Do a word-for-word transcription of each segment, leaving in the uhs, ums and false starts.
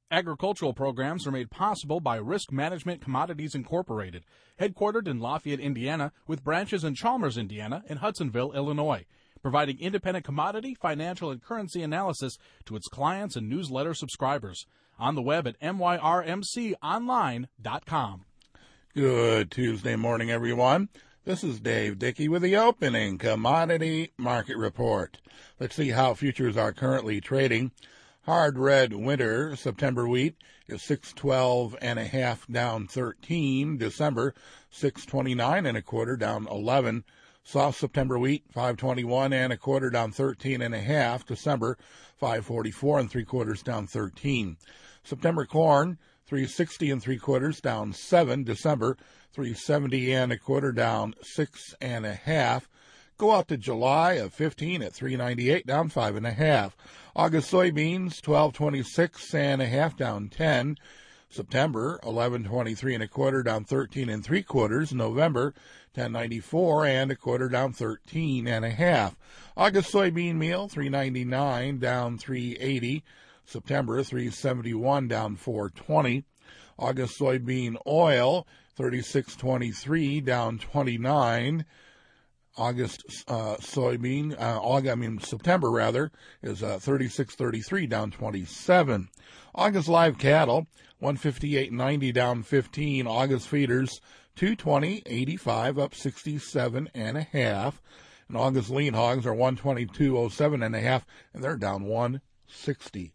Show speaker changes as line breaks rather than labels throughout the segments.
Agricultural programs are made possible by Risk Management Commodities Incorporated, headquartered in Lafayette, Indiana, with branches in Chalmers, Indiana, and Hudsonville, Illinois, providing independent commodity, financial, and currency analysis to its clients and newsletter subscribers. On the web at M Y R M C online dot com.
Good Tuesday morning, everyone. This is Dave Dickey with the opening commodity market report. Let's see how futures are currently trading. Hard red winter September wheat is six twelve and a half, down thirteen. December six twenty-nine and a quarter, down eleven. Soft September wheat five twenty-one and a quarter, down thirteen and a half. December five forty-four and three quarters, down thirteen. September corn three sixty and three quarters, down seven. December three seventy and a quarter, down six and a half. Go out to July of fifteen at three ninety-eight, down five and a half. August soybeans twelve twenty-six and a half, down ten. September eleven twenty-three and a quarter, down thirteen and three quarters. November ten ninety-four and a quarter, down thirteen and a half. August soybean meal three ninety-nine, down three eighty. September three seventy-one, down four twenty. August soybean oil thirty-six twenty-three, down twenty-nine. August uh, soybean, uh, August, I mean September rather, is uh, thirty-six thirty-three, down twenty-seven. August live cattle one fifty-eight ninety, down fifteen. August feeders two twenty eighty-five, up sixty-seven and a half. And August lean hogs are one twenty-two oh seven and a half, and they're down one sixty.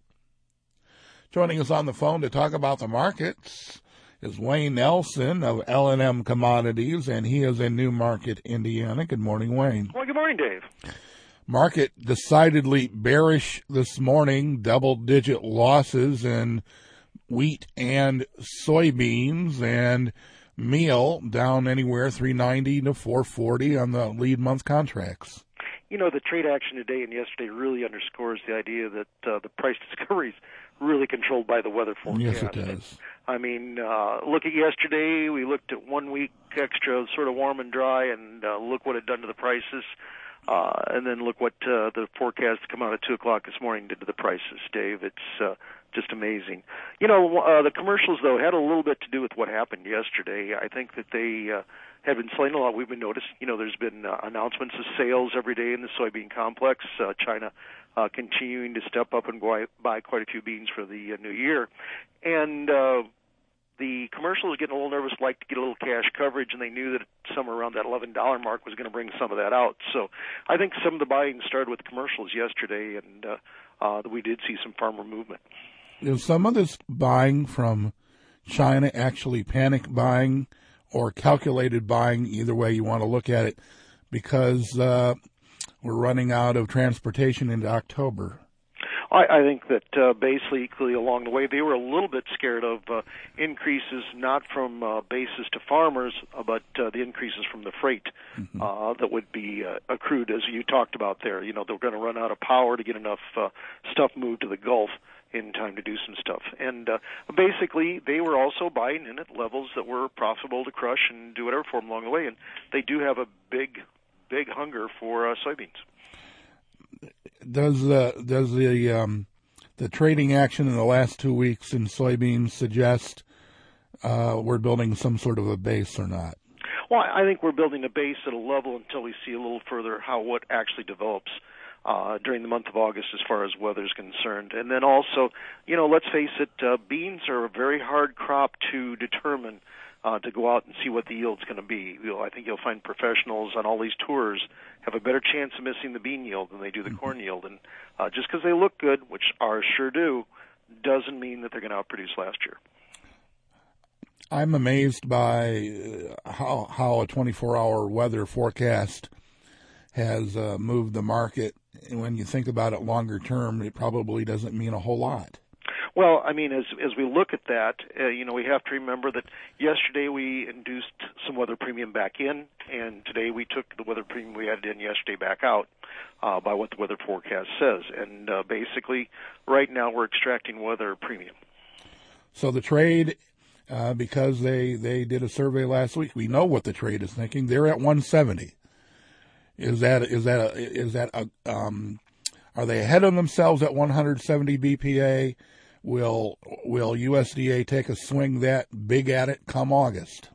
Joining us on the phone to talk about the markets is Wayne Nelson of L and M Commodities, and he is in Newmarket, Indiana. Good morning, Wayne.
Well, good morning, Dave.
Market decidedly bearish this morning, double-digit losses in wheat and soybeans, and meal down anywhere three ninety to four forty on the lead month contracts.
You know, the trade action today and yesterday really underscores the idea that uh, the price discovery is really controlled by the weather forecast.
Yes, it does.
I mean, uh, look at yesterday. We looked at one week extra, sort of warm and dry, and uh, look what it done to the prices. Uh, and then look what uh, the forecast to come out at two o'clock this morning did to the prices, Dave. It's uh, just amazing. You know, uh, the commercials, though, had a little bit to do with what happened yesterday. I think that they uh, have been slaying a lot. We've been noticing, you know, there's been uh, announcements of sales every day in the soybean complex. Uh, China uh, continuing to step up and buy, buy quite a few beans for the uh, new year. And uh, the commercials getting a little nervous, like to get a little cash coverage, and they knew that somewhere around that eleven dollar mark was going to bring some of that out. So I think some of the buying started with commercials yesterday, and uh, uh, we did see some farmer movement.
Is some of this buying from China actually panic buying or calculated buying, either way you want to look at it, because uh, we're running out of transportation into October?
I, I think that uh, basically along the way they were a little bit scared of uh, increases not from uh, bases to farmers, uh, but uh, the increases from the freight mm-hmm. uh, that would be uh, accrued, as you talked about there. You know, they're going to run out of power to get enough uh, stuff moved to the Gulf in time to do some stuff. And uh, basically they were also buying in at levels that were profitable to crush and do whatever for them along the way. And they do have a big, big hunger for uh, soybeans.
Does the does the um, the trading action in the last two weeks in soybeans suggest uh, we're building some sort of a base or not?
Well, I think we're building a base at a level until we see a little further how what actually develops uh, during the month of August as far as weather is concerned. And then also, you know, let's face it, uh, beans are a very hard crop to determine. Uh, to go out and see what the yield's going to be. You know, I think you'll find professionals on all these tours have a better chance of missing the bean yield than they do the mm-hmm. corn yield. And uh, just because they look good, which ours sure do, doesn't mean that they're going to outproduce last year.
I'm amazed by how how a twenty-four hour weather forecast has uh, moved the market. And when you think about it longer term, it probably doesn't mean a whole lot.
Well, I mean, as as we look at that, uh, you know, we have to remember that yesterday we induced some weather premium back in, and today we took the weather premium we had in yesterday back out uh, by what the weather forecast says. And uh, basically, right now we're extracting weather premium.
So the trade, uh, because they, they did a survey last week, we know what the trade is thinking. They're at one seventy. Is that is that a, is that a, um, are they ahead of themselves at one seventy B P A? Will will U S D A take a swing that big at it come August?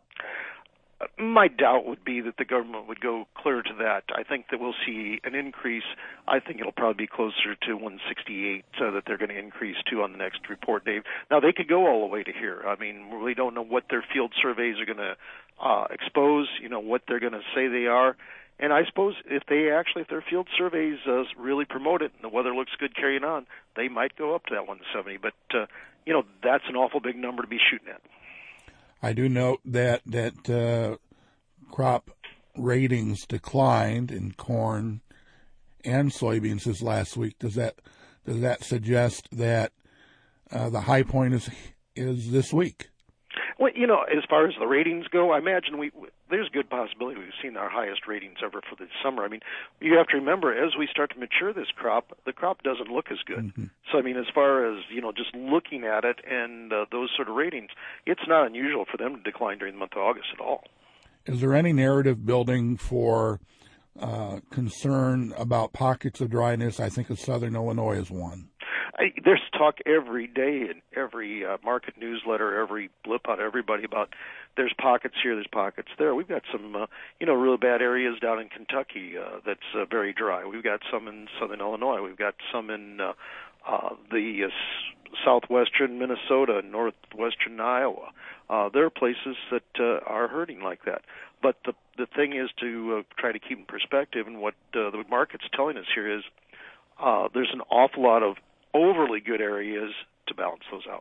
My doubt would be that the government would go clear to that. I think that we'll see an increase. I think it'll probably be closer to one sixty-eight uh, that they're going to increase to on the next report, Dave. Now, they could go all the way to here. I mean, we really don't know what their field surveys are going to uh, expose, you know, what they're going to say they are. And I suppose if they actually, if their field surveys uh, really promote it and the weather looks good carrying on, they might go up to that one seventy. But, uh, you know, that's an awful big number to be shooting at.
I do note that that uh, crop ratings declined in corn and soybeans this last week. Does that does that suggest that uh, the high point is is this week?
Well, you know, as far as the ratings go, I imagine we there's a good possibility we've seen our highest ratings ever for the summer. I mean, you have to remember, as we start to mature this crop, the crop doesn't look as good. Mm-hmm. So, I mean, as far as, you know, just looking at it and uh, those sort of ratings, it's not unusual for them to decline during the month of August at all.
Is there any narrative building for uh, concern about pockets of dryness? I think of Southern Illinois as one.
I, there's talk every day in every uh, market newsletter, every blip out everybody about there's pockets here, there's pockets there. We've got some, uh, you know, really bad areas down in Kentucky uh, that's uh, very dry. We've got some in Southern Illinois. We've got some in uh, uh, the uh, southwestern Minnesota, northwestern Iowa. Uh, there are places that uh, are hurting like that. But the the thing is to uh, try to keep in perspective, and what uh, the market's telling us here is uh, there's an awful lot of overly good areas to balance those out.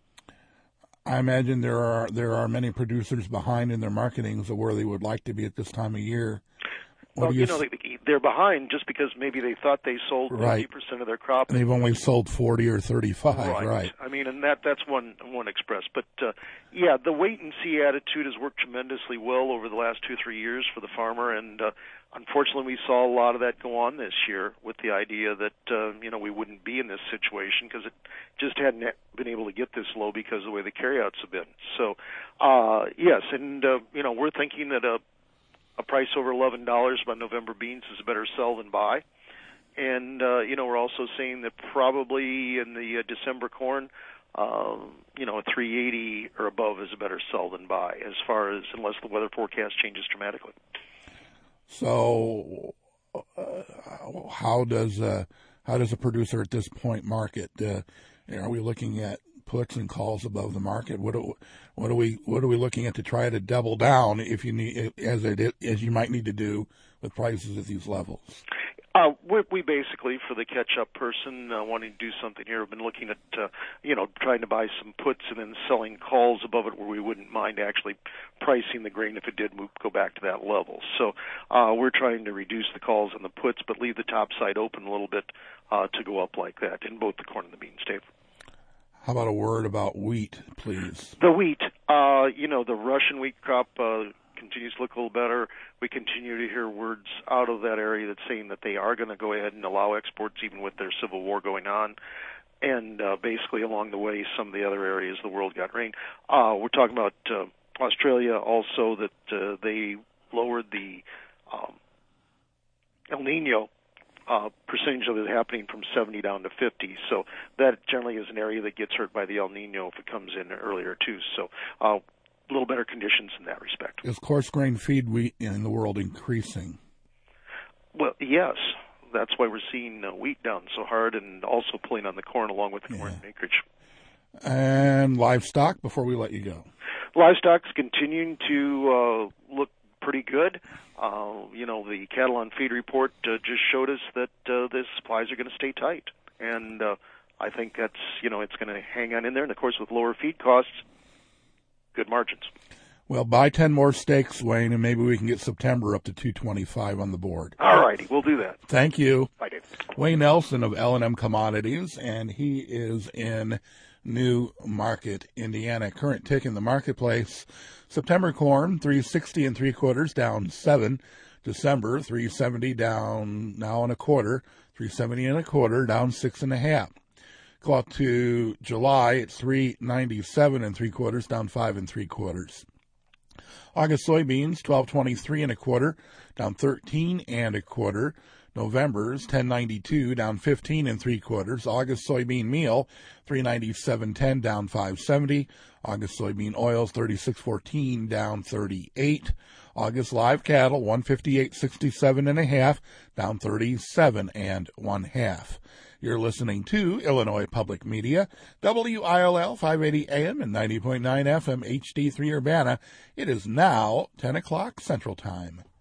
I imagine there are there are many producers behind in their marketings of where they would like to be at this time of year. What
well,
you,
you know, they, they're behind just because maybe they thought they sold
right.
fifty percent of their crop.
And they've only sold forty or thirty-five,
right.
right.
I mean, and that that's one one express. But, uh, yeah, the wait-and-see attitude has worked tremendously well over the last two, three years for the farmer, and uh, unfortunately we saw a lot of that go on this year with the idea that, uh, you know, we wouldn't be in this situation because it just hadn't been able to get this low because of the way the carryouts have been. So, uh, yes, and, uh, you know, we're thinking that a A price over eleven dollars by November beans is a better sell than buy. And, uh, you know, we're also saying that probably in the uh, December corn, uh, you know, a three eighty or above is a better sell than buy as far as unless the weather forecast changes dramatically.
So uh, how does uh, how does a producer at this point market? Uh, are we looking at puts and calls above the market? What do, what are we what are we looking at to try to double down if you need as it as you might need to do with prices at these levels?
Uh, we, we basically, for the catch-up person uh, wanting to do something here, have been looking at, uh, you know, trying to buy some puts and then selling calls above it where we wouldn't mind actually pricing the grain if it did move, go back to that level. So uh, we're trying to reduce the calls and the puts, but leave the top side open a little bit uh, to go up like that in both the corn and the beans, Dave.
How about a word about wheat, please?
The wheat, uh, you know, the Russian wheat crop uh, continues to look a little better. We continue to hear words out of that area that's saying that they are going to go ahead and allow exports even with their civil war going on. And uh, basically along the way, some of the other areas of the world got rain. Uh, we're talking about uh, Australia also, that uh, they lowered the um, El Nino Uh, percentage of it happening from seventy down to fifty. So that generally is an area that gets hurt by the El Nino if it comes in earlier, too. So uh, a little better conditions in that respect.
Is coarse grain feed wheat in the world increasing?
Well, yes. That's why we're seeing uh, wheat down so hard and also pulling on the corn along with the corn
yeah.
acreage.
And livestock, before we let you go.
Livestock's continuing to uh, look pretty good. Uh, you know, the cattle on feed report uh, just showed us that uh, the supplies are going to stay tight. And uh, I think that's, you know, it's going to hang on in there. And, of course, with lower feed costs, good margins.
Well, buy ten more steaks, Wayne, and maybe we can get September up to two twenty-five on the board.
All righty, we'll do that.
Thank you.
Bye, Dave.
Wayne Nelson of L and M Commodities, and he is in New Market, Indiana. Current tick in the marketplace: September corn three sixty and three quarters, down seven. December three seventy, down now and a quarter. Three seventy and a quarter, down six and a half. Go out to July, it's three ninety-seven and three quarters, down five and three quarters. August soybeans twelve twenty-three and a quarter, down thirteen and a quarter. November's ten ninety-two, down fifteen and three quarters. August soybean meal three ninety-seven ten, down five seventy. August soybean oils thirty-six fourteen, down thirty-eight. August live cattle one fifty-eight sixty-seven and a half, down thirty-seven and one half. You're listening to Illinois Public Media, W I L L five eighty A M and ninety point nine F M H D three Urbana. It is now ten o'clock Central Time.